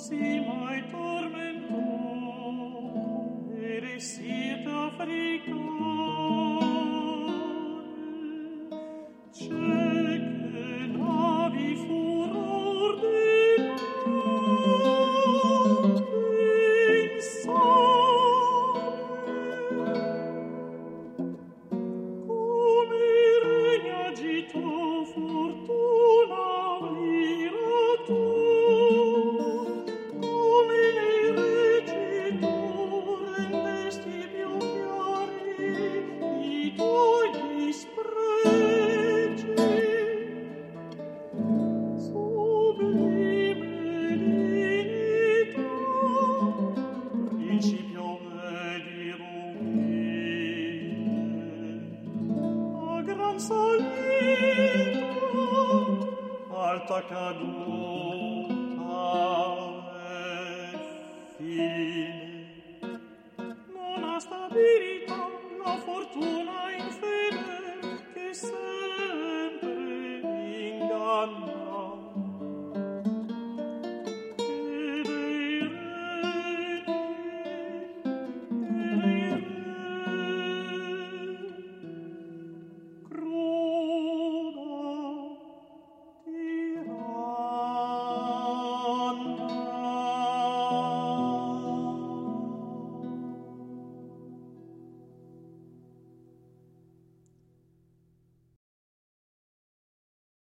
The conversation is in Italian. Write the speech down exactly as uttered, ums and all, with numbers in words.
si mai tormentò e resito africane, c'è che navi furor di notte insane, come regna agitò fortuna l'ira tu, come nei regi tu rendesti più chiari i tuoi dispregi. Sublime dignità, principio è di ruine, a gran salita, alta caduta e fine.